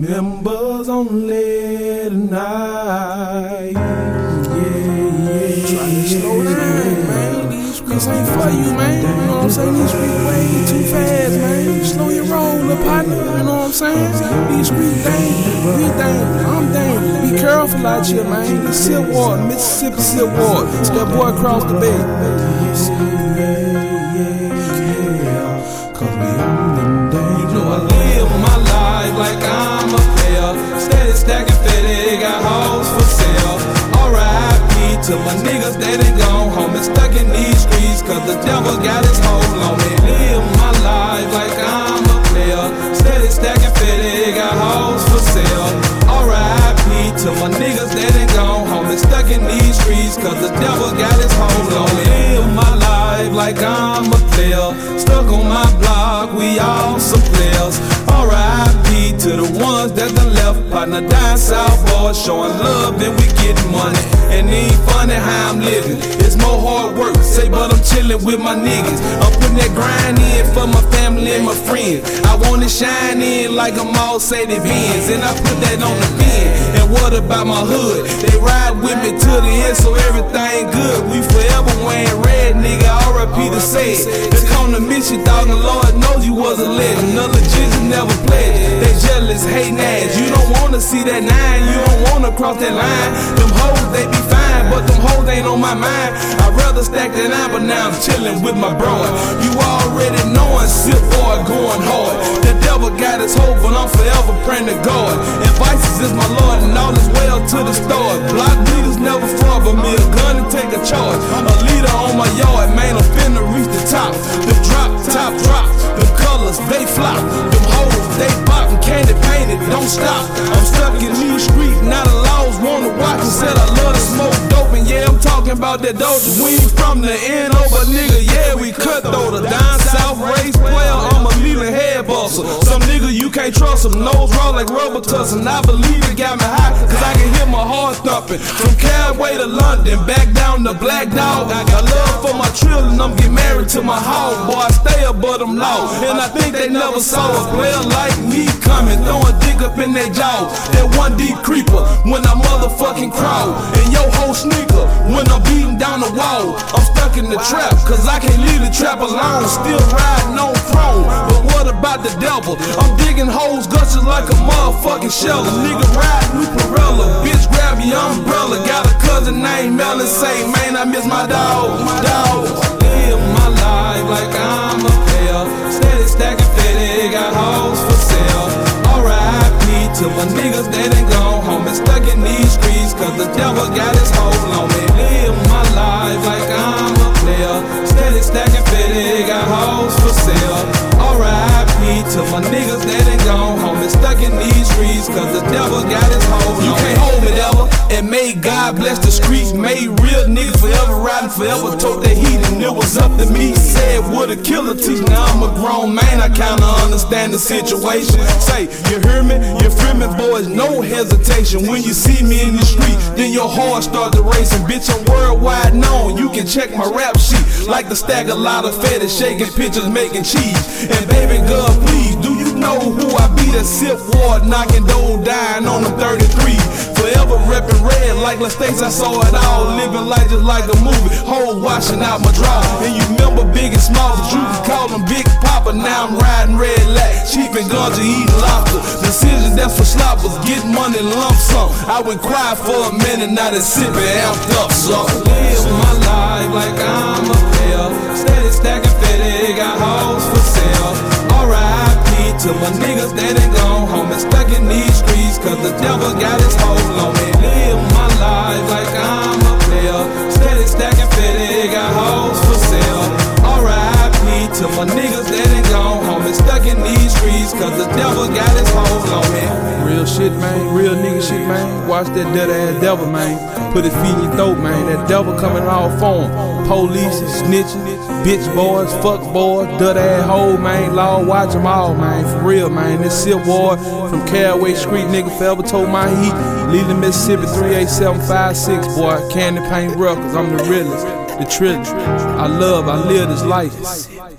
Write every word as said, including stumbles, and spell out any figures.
Members only tonight. Yeah, yeah. Try to slow down, man. These streets ain't for you, man. You know what I'm saying? These streets way too fast, man. Slow your roll, little partner. You know what I'm saying? These streets dangerous. We dangerous. I'm dangerous. Be careful out here, man. This Silk Water, Mississippi Silk Water. It's that boy across the bay. Like I'm a player, steady stacking fitted, got hoes for sale. R I P to my niggas that ain't gone home and stuck in these streets, cause the devil got his hold on me. Live my life like I'm a player, steady stacking fitted, got hoes for sale. R I P to my niggas that ain't gone home and stuck in these streets, cause the devil got his hold on me. Live my life like I'm a player, stuck on my block, we all some players. R I P to the ones that done left, partner down south boys, showing love and we getting money. And it ain't funny how I'm living, it's more hard work, say but I'm chilling with my niggas. I'm putting that grind in for my family and my friends. I wanna shine in like I'm all Mercedes Benz, and I put that on the bin. And what about my hood? They ride with me to the end, so everything good. We forever wearing red, nigga, R I P to say it. They come to miss you, dog, and Lord knows you was a legend. None legit never played. They jealous, hating ass. You don't wanna see that nine, you don't wanna cross that line. Them hoes, they be fine, but them hoes ain't on my mind. I'd rather stack that nine, but now I'm chilling with my bro. You already knowin' Silk Boy going hard. The devil got his hope, but I'm forever praying to God. And vices is my Lord, and all is well to the stars. Block leaders never fraud, but me a gun and take a charge. A leader on my yard, man, I'm finna reach the top. The drop, top drop, the colors, they flop. Them hoes, they bop and candy painted, don't stop. I'm stuck in these streets, not a laws wanna watch and said I love to smoke dope. And yeah, I'm talking about that dope. We ain't from the N O, but nigga, yeah, we cutthroat. A down south race player, I'm a leader head buster. Some nigga you can't trust them, nose raw like rubber tussin'. I believe it got me high, cause I can hear my heart thumping. From Calway to London, back down to Black Dog. I got love for my children, I'm getting married to my hog. Boy, I stay above them law, and I think they never saw a player like me coming, throwing dick up in their jaw. That one deep creeper when I motherfucking crawl, and yo whole sneaker when I'm beating down the wall. I'm stuck in the trap, cause I can't leave the trap alone. Still riding on throne, but what about the devil? I'm digging holes, gushers like a motherfucking shelter. Nigga ride new Pirella, bitch grab your umbrella. Got a cousin named Melon, say man I miss my dog, my dog. Live my life like I'm a player, steady stacking fitted, got hoes for sale. R I P to my niggas that ain't gone home and stuck in these streets, cause the devil got his hold on me. Live my life like I'm a player, steady stacking fitted, got hoes for sale. R I P to my niggas that ain't gone home and stuck in these streets, cause the devil got his hold on me. You can't hold me ever, and may God bless the streets. Made real niggas forever riding, forever tote that heat, and it was up to me. Said what a killer teach, now I'm a grown man, I kinda understand the situation. Say, you hear me? You feel me, boys? No hesitation. When you see me in the street, then your heart start to racing. Bitch, I'm worldwide known, you can check my rap sheet. Like to stack a lot of fetish, shaking pictures, making cheese. And baby girl, please, do you know who I be? That Silk Water, knocking dough, dying on them thirty-three. Forever reppin' red like the States, I saw it all. Living life just like a movie, hoes washing out my draw. And you remember Big and Small, but you can call them Big Papa. Now I'm riding red lack, cheap and ganja, eating lobster. Decisions that's for sloppers, get money lump sum. I went quiet for a minute, now they sippin' amped up, so live my life like I'm a player, steady stacking fitted, got hoes for sale. R I P to my niggas that ain't gone home and stuck in these streets, cause the devil got his hold on me. Live my life like I'm a player, steady stacking fitted, got hoes for sale. R I P to my niggas that ain't gone home and stuck in these streets, cause the devil got his hold on me. Real shit, man, real nigga shit, man. Watch that dead ass devil, man. Put his feet in your throat, man. That devil coming in all form. Police, snitching, bitch boys, fuck boys, dirt ass hoe, man. Lord, watch them all, man. For real, man. This Silk Water from Calway Street, nigga, forever told my heat. Leland, Mississippi, three eight seven five six, boy. Candy Paint Records, I'm the realest, the trilogy. I love, I live this life.